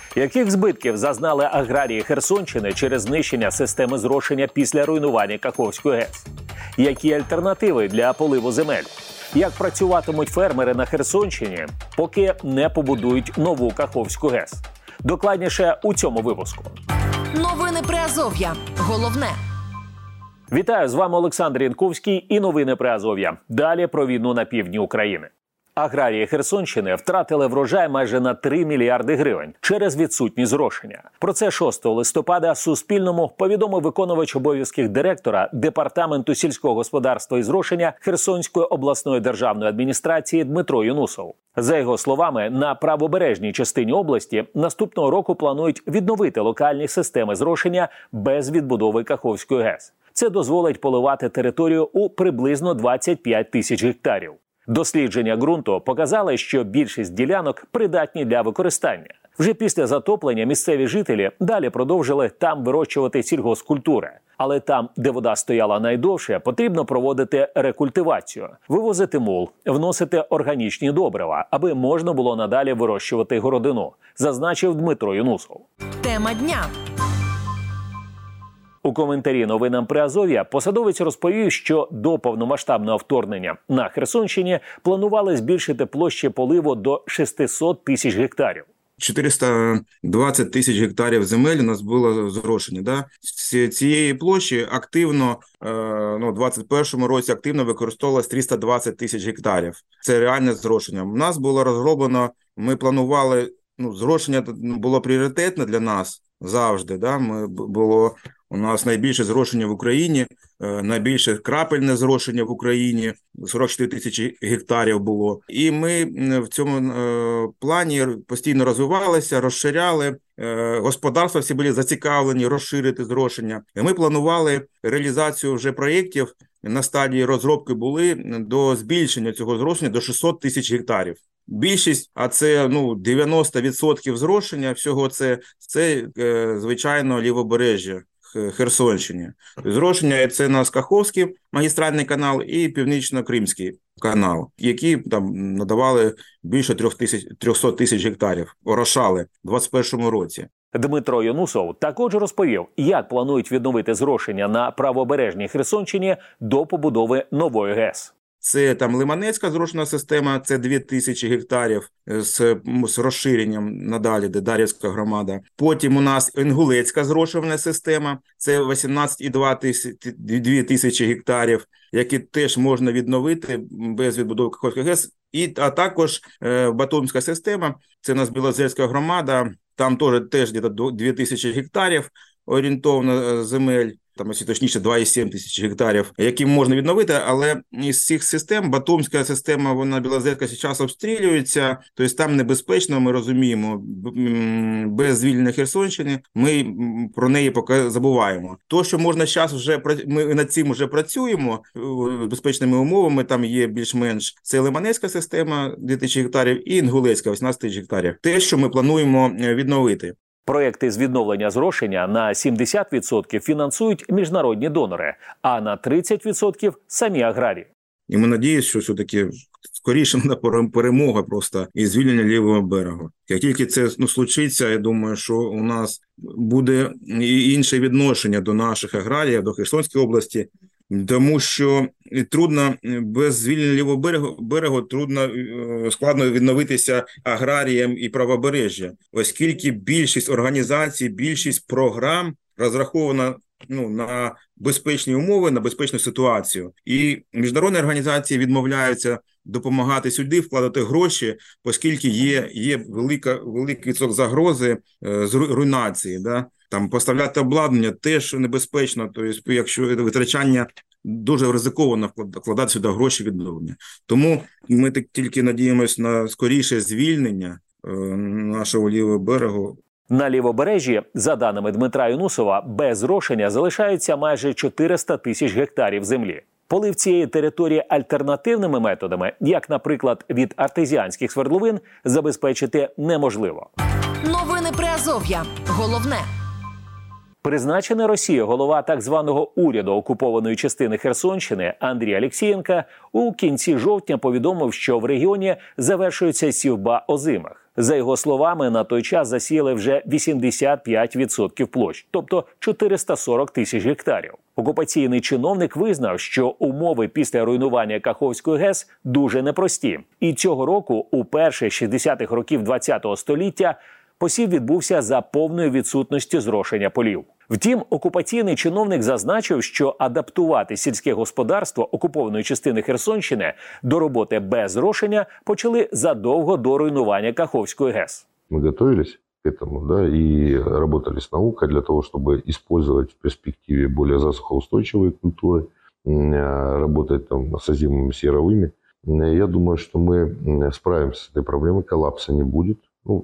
Яких збитків зазнали аграрії Херсонщини через знищення системи зрошення після руйнування Каховської ГЕС? Які альтернативи для поливу земель? Як працюватимуть фермери на Херсонщині, поки не побудують нову Каховську ГЕС? Докладніше у цьому випуску. Новини Приазов'я. Головне. Вітаю, з вами Олександр Янковський і новини Приазов'я. Далі про війну на півдні України. Аграрії Херсонщини втратили врожай майже на 3 мільярди гривень через відсутність зрошення. Про це 6 листопада Суспільному повідомив виконувач обов'язків директора Департаменту сільського господарства і зрошення Херсонської обласної державної адміністрації Дмитро Юнусов. За його словами, на правобережній частині області наступного року планують відновити локальні системи зрошення без відбудови Каховської ГЕС. Це дозволить поливати територію у приблизно 25 тисяч гектарів. Дослідження ґрунту показали, що більшість ділянок придатні для використання. Вже після затоплення місцеві жителі далі продовжили там вирощувати сільгоспкультури. Але там, де вода стояла найдовше, потрібно проводити рекультивацію, вивозити мул, вносити органічні добрива, аби можна було надалі вирощувати городину, зазначив Дмитро Юнусов. Тема дня. У коментарі новинам Приазов'я посадовець розповів, що до повномасштабного вторгнення на Херсонщині планували збільшити площі поливу до 600 тисяч гектарів. 420 тисяч гектарів земель у нас було зрошені. Да? З цієї площі активно, у 2021 році активно використовувалось 320 тисяч гектарів. Це реальне зрошення. У нас було розроблено, ми планували, зрошення було пріоритетне для нас завжди. Да? У нас найбільше зрошення в Україні, найбільше крапельне зрошення в Україні, 44 тисячі гектарів було. І ми в цьому плані постійно розвивалися, розширяли, господарства всі були зацікавлені розширити зрошення. І ми планували реалізацію вже проєктів, на стадії розробки були до збільшення цього зрошення до 600 тисяч гектарів. Більшість, а це 90% зрошення всього це звичайно лівобережжя Херсонщині. Зрошення – це у нас Каховський магістральний канал і Північно-Кримський канал, які там надавали більше 300 тисяч гектарів, орошали в 2021 році. Дмитро Юнусов також розповів, як планують відновити зрошення на правобережній Херсонщині до побудови нової ГЕС. Це там Лиманецька зрошена система, це 2000 гектарів з розширенням надалі, де Дар'ївська громада. Потім у нас Інгулецька зрошувальна система, це 18,2 тисячі гектарів, які теж можна відновити без відбудови Каховської ГЕС. А також Батумська система, це у нас Білозерська громада, там теж десь 2000 гектарів орієнтовно земель. Там, точніше, 2,7 тисяч гектарів, які можна відновити, але із цих систем, Батумська система, вона Білозерська зараз обстрілюється, тобто там небезпечно, ми розуміємо, без звільнення Херсонщини, ми про неї поки забуваємо. То, що можна зараз вже, ми над цим вже працюємо, безпечними умовами, там є більш-менш, це Лиманецька система, 2000 гектарів, і Інгулецька, 18 тисяч гектарів. Те, що ми плануємо відновити. Проєкти з відновлення зрошення на 70% фінансують міжнародні донори, а на 30% – самі аграрії. І ми надіємося, що все-таки скоріше буде перемога просто і звільнення лівого берегу. Як тільки це случиться, я думаю, що у нас буде і інше відношення до наших аграріїв, до Херсонської області, тому що трудно без звільнення лівого берегу складно відновитися аграріям і правобережжя, оскільки більшість організацій, більшість програм розрахована на безпечні умови, на безпечну ситуацію. І міжнародні організації відмовляються допомагати сюди, вкладати гроші, оскільки є великий відсоток загрози з руйнації. Да? Там поставляти обладнання теж небезпечно, тобто якщо витрачання дуже ризиковано вкладати сюди гроші відновлення. Тому ми тільки надіємося на скоріше звільнення нашого лівого берегу. На лівобережжі, за даними Дмитра Юнусова, без зрошення залишається майже 400 тисяч гектарів землі. Полив цієї території альтернативними методами, як, наприклад, від артезіанських свердловин, забезпечити неможливо. Новини Приазов'я. Головне. Призначений Росією голова так званого уряду окупованої частини Херсонщини Андрій Олексієнко у кінці жовтня повідомив, що в регіоні завершується сівба озимих. За його словами, на той час засіяли вже 85% площ, тобто 440 тисяч гектарів. Окупаційний чиновник визнав, що умови після руйнування Каховської ГЕС дуже непрості. І цього року, у перших 60-х років ХХ століття, посів відбувся за повної відсутності зрошення полів. Втім, окупаційний чиновник зазначив, що адаптувати сільське господарство окупованої частини Херсонщини до роботи без зрошення почали задовго до руйнування Каховської ГЕС. Ми готувалися к этому, да, и работали с наукой для того, чтобы использовать в перспективе более засухоустойчивые культуры, работать там с озимыми серовыми. Я думаю, что мы справимся с этой проблемой, коллапса не будет.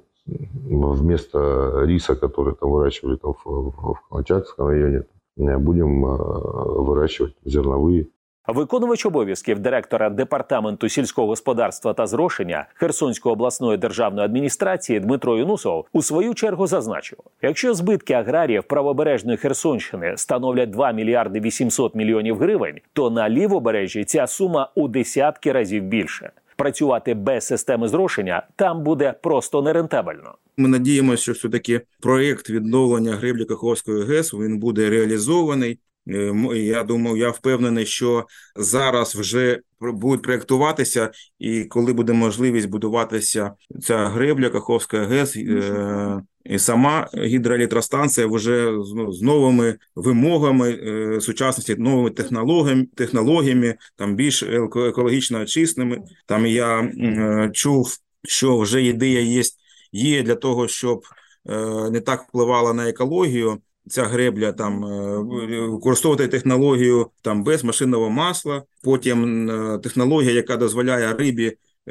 Вместо риса, который там выращивали там, в Камчатском районе, будем выращивать зерновые. Виконувач обов'язків директора Департаменту сільського господарства та зрошення Херсонської обласної державної адміністрації Дмитро Юнусов у свою чергу зазначив, якщо збитки аграріїв правобережної Херсонщини становлять 2 мільярди 800 мільйонів гривень, то на лівобережжі ця сума у десятки разів більше. Працювати без системи зрошення там буде просто нерентабельно. Ми надіємося, що все-таки проєкт відновлення греблі Каховської ГЕС, він буде реалізований. Я впевнений, що зараз вже будуть проєктуватися, і коли буде можливість будуватися ця гребля Каховська ГЕС, і сама гідроелектростанція вже з новими вимогами сучасності, новими технологіями, там більш екологічно чистими. Там я чув, що вже ідея є для того, щоб не так впливала на екологію. Ця гребля там використовувати технологію там без машинного масла, потім технологія, яка дозволяє рибі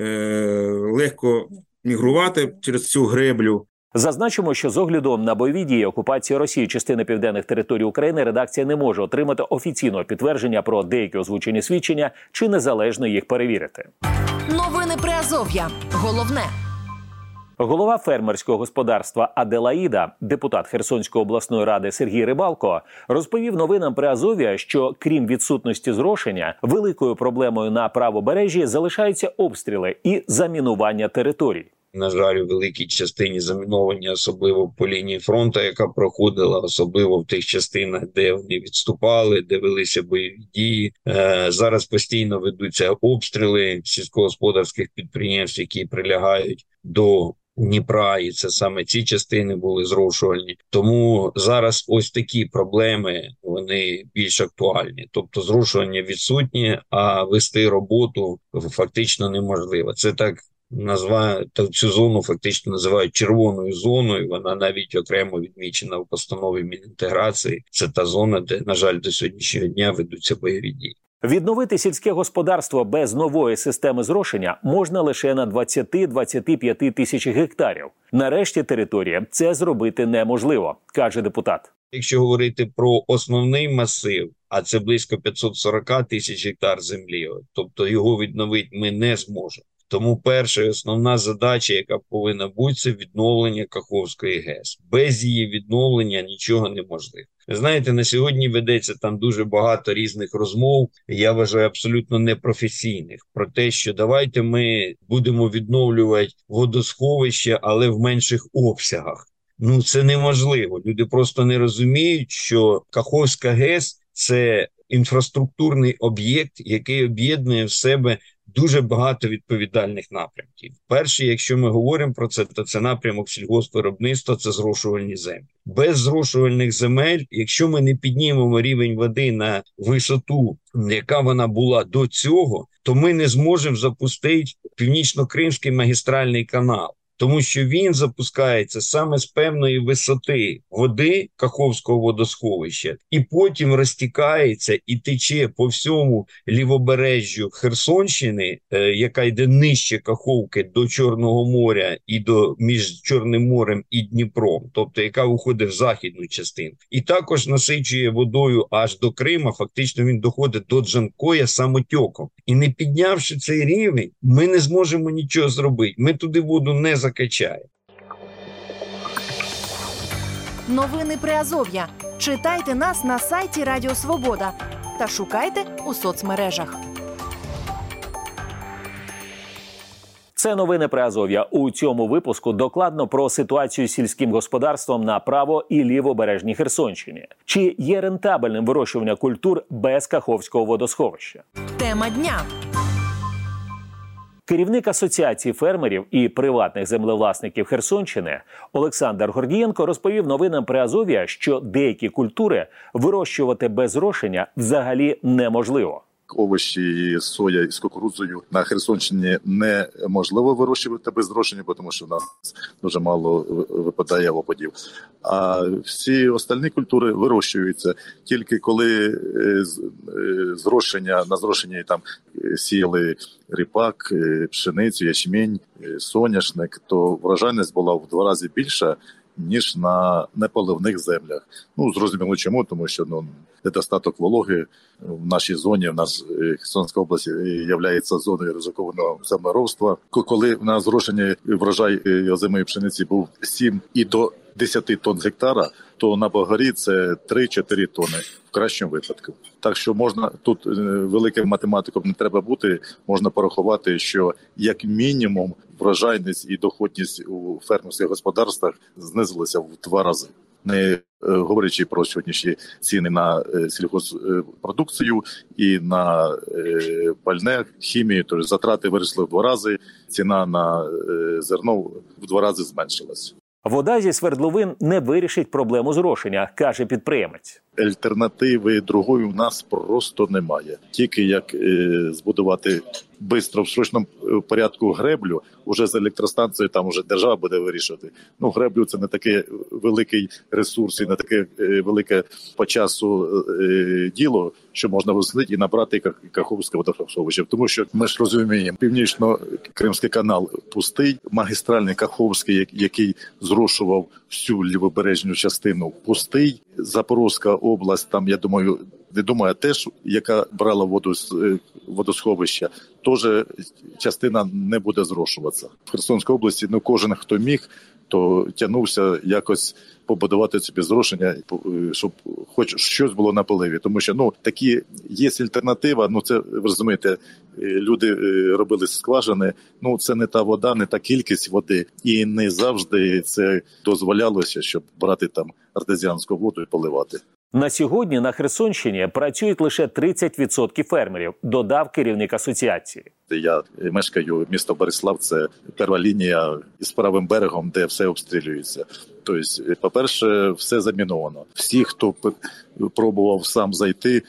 легко мігрувати через цю греблю. Зазначимо, що з огляду на бойові дії окупації Росії частини південних територій України редакція не може отримати офіційного підтвердження про деякі озвучені свідчення чи незалежно їх перевірити. Новини Приазов'я. Головне. Голова фермерського господарства «Аделаїда», депутат Херсонської обласної ради Сергій Рибалко, розповів новинам Приазов'я, що крім відсутності зрошення, великою проблемою на правобережжі залишаються обстріли і замінування територій. На жаль, у великій частині заміновані, особливо по лінії фронту, яка проходила, особливо в тих частинах, де вони відступали, де велися бойові дії. Зараз постійно ведуться обстріли сільськогосподарських підприємств, які прилягають до Дніпра, і це саме ці частини були зрошувальні. Тому зараз ось такі проблеми, вони більш актуальні. Тобто зрошування відсутні, а вести роботу фактично неможливо. Це так цю зону фактично називають червоною зоною, вона навіть окремо відмічена в постанові Мінінтеграції. Це та зона, де, на жаль, до сьогоднішнього дня ведуться бойові дії. Відновити сільське господарство без нової системи зрошення можна лише на 20-25 тисяч гектарів. На решті території це зробити неможливо, каже депутат. Якщо говорити про основний масив, а це близько 540 тисяч гектар землі, тобто його відновити ми не зможемо. Тому перша і основна задача, яка повинна бути, це відновлення Каховської ГЕС. Без її відновлення нічого неможливо. Ви знаєте, на сьогодні ведеться там дуже багато різних розмов, я вважаю абсолютно непрофесійних, про те, що давайте ми будемо відновлювати водосховища, але в менших обсягах. Це неможливо. Люди просто не розуміють, що Каховська ГЕС – це інфраструктурний об'єкт, який об'єднує в себе дуже багато відповідальних напрямків. Перший, якщо ми говоримо про це, то це напрямок сільгоспвиробництва, це зрошувальні землі. Без зрошувальних земель, якщо ми не піднімемо рівень води на висоту, яка вона була до цього, то ми не зможемо запустити Північно-Кримський магістральний канал. Тому що він запускається саме з певної висоти води Каховського водосховища, і потім розтікається і тече по всьому лівобережжю Херсонщини, яка йде нижче Каховки до Чорного моря і між Чорним морем і Дніпром, тобто яка уходить в західну частину. І також насичує водою аж до Крима, фактично він доходить до Джанкоя самотьоком. І не піднявши цей рівень, ми не зможемо нічого зробити. Ми туди воду не закачаємо. Новини Приазов'я. Читайте нас на сайті Радіо Свобода та шукайте у соцмережах. Це новини Приазов'я. У цьому випуску докладно про ситуацію з сільським господарством на право- і лівобережній Херсонщині. Чи є рентабельним вирощування культур без Каховського водосховища? Тема дня. Керівник Асоціації фермерів і приватних землевласників Херсонщини Олександр Гордієнко розповів новинам Приазов'я, що деякі культури вирощувати без зрошення взагалі неможливо. Овочі, соя із кукурудзою на Херсонщині неможливо вирощувати без зрошення, тому що в нас дуже мало випадає опадів. А всі остальні культури вирощуються тільки коли на зрошенні там сіяли ріпак, пшеницю, ячмінь, соняшник, то врожайність була в 2 рази більша, ніж на неполивних землях. Зрозуміло чому, тому що недостаток вологи в нашій зоні, в нас Херсонська область є зоною ризикованого землеробства. Коли на зрошенні врожай озимої пшениці був 7 і до 10 тонн з гектара, то на Болгарі це 3-4 тонни в кращому випадку. Так що можна, тут великим математиком не треба бути, можна порахувати, що як мінімум врожайність і доходність у фермерських господарствах знизилися в 2 рази. Не говорячи про сьогоднішні ціни на сільгоспродукцію і на пальне, хімію, то затрати виросли в 2 рази, ціна на зерно в 2 рази зменшилась. Вода зі свердловин не вирішить проблему зрошення, каже підприємець. Альтернативи другої у нас просто немає. Тільки як збудувати швидко в срочному порядку греблю, уже з електростанцією там уже держава буде вирішувати. Греблю це не такий великий ресурс і не таке велике по часу діло, що можна висадити і набрати Каховське водосховище. Тому що ми ж розуміємо, Північно-Кримський канал пустий, магістральний Каховський, який зрошував всю лівобережну частину, пустий. Запорізька область, там, я думаю, теж, яка брала воду з водосховища, теж частина не буде зрошуватися. В Херсонській області кожен, хто міг, то тягнувся якось побудувати собі зрошення, щоб хоч щось було на поливі. Тому що такі є альтернатива, це, ви розумієте, люди робили скважини, це не та вода, не та кількість води, і не завжди це дозволялося, щоб брати там артезіанську воду і поливати. На сьогодні на Херсонщині працюють лише 30% фермерів, додав керівник асоціації. Я мешкаю місто Борислав, це перша лінія із правим берегом, де все обстрілюється. Тобто, по-перше, все заміновано. Всі, хто пробував сам зайти,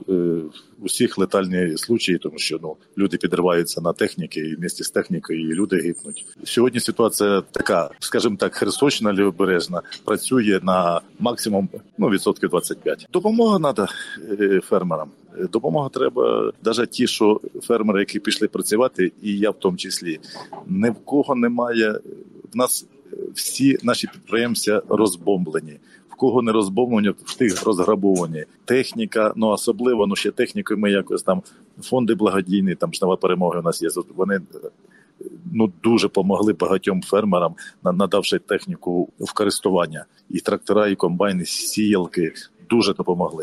усіх летальні случаї, тому що люди підриваються на техніки, і вместе з технікою і люди гибнуть. Сьогодні ситуація така, скажімо так, Херсонщина лівобережна працює на максимум 25%. Допомога треба фермерам. Допомога треба, навіть ті, що фермери, які пішли працювати, і я в тому числі, ні в кого немає. В нас всі наші підприємці розбомблені. В кого не розбомблені, в тих розграбовані. Техніка, особливо, ще технікою ми якось там, фонди благодійні, там Жнива перемоги у нас є. Вони дуже допомогли багатьом фермерам, надавши техніку в користування. І трактора, і комбайни, і сіялки дуже допомогли.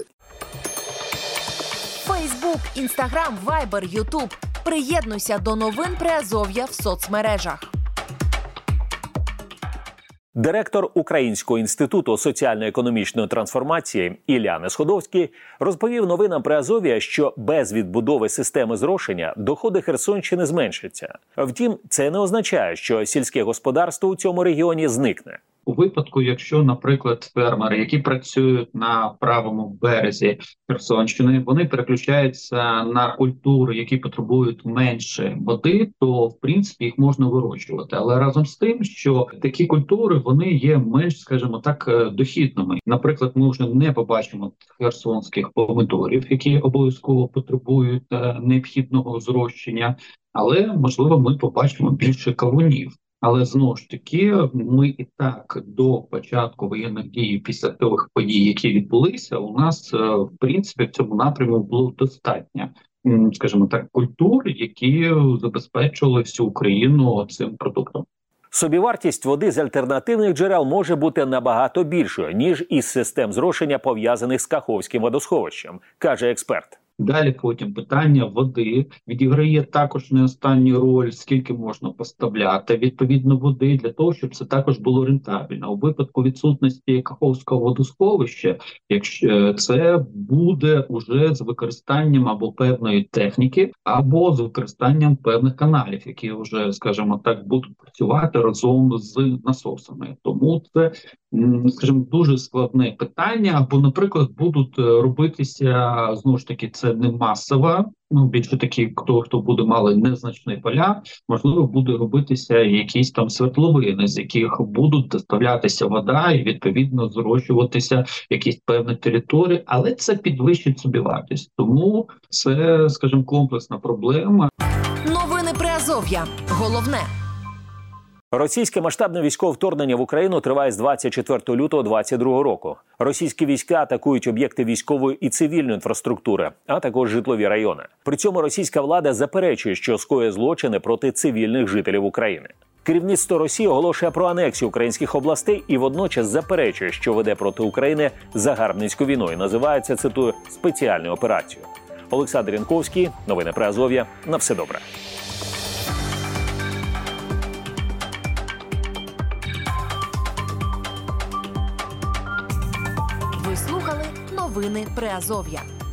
Фейсбук, Інстаграм, Вайбер, Ютуб. Приєднуйся до новин Приазов'я в соцмережах. Директор Українського інституту соціально-економічної трансформації Ілля Несходовський розповів новинам Приазов'я, що без відбудови системи зрошення доходи Херсонщини зменшаться. Втім, це не означає, що сільське господарство у цьому регіоні зникне. У випадку, якщо, наприклад, фермери, які працюють на правому березі Херсонщини, вони переключаються на культури, які потребують менше води, то, в принципі, їх можна вирощувати. Але разом з тим, що такі культури, вони є менш, скажімо так, дохідними. Наприклад, ми вже не побачимо херсонських помидорів, які обов'язково потребують необхідного зрощення, але, можливо, ми побачимо більше кавунів. Але, знову ж таки, ми і так до початку воєнних дій, після тих подій, які відбулися, у нас, в принципі, в цьому напрямку було достатньо, скажімо так, культур, які забезпечували всю Україну цим продуктом. Собівартість води з альтернативних джерел може бути набагато більшою, ніж із систем зрошення, пов'язаних з Каховським водосховищем, каже експерт. Далі потім питання води відіграє також не останню роль, скільки можна поставляти відповідно води для того, щоб це також було рентабельно. У випадку відсутності Каховського водосховища, якщо це буде уже з використанням або певної техніки, або з використанням певних каналів, які вже, скажімо так, будуть працювати разом з насосами. Тому це, скажімо, дуже складне питання. Або, наприклад, будуть робитися, знову ж таки, це не масово, більше такі, хто буде мали незначні поля, можливо, буде робитися якісь там свердловини, з яких будуть доставлятися вода і, відповідно, зрощуватися якісь певні території, але це підвищить собівартість. Тому це, скажімо, комплексна проблема. Новини Приазов'я. Головне. Російське масштабне військове вторгнення в Україну триває з 24 лютого 2022 року. Російські війська атакують об'єкти військової і цивільної інфраструктури, а також житлові райони. При цьому російська влада заперечує, що скоює злочини проти цивільних жителів України. Керівництво Росії оголошує про анексію українських областей і водночас заперечує, що веде проти України загарбницьку війну і називає це, цитую, спеціальною операцією. Олександр Янковський, новини Приазов'я. На все добре. Ви слухали новини Приазов'я.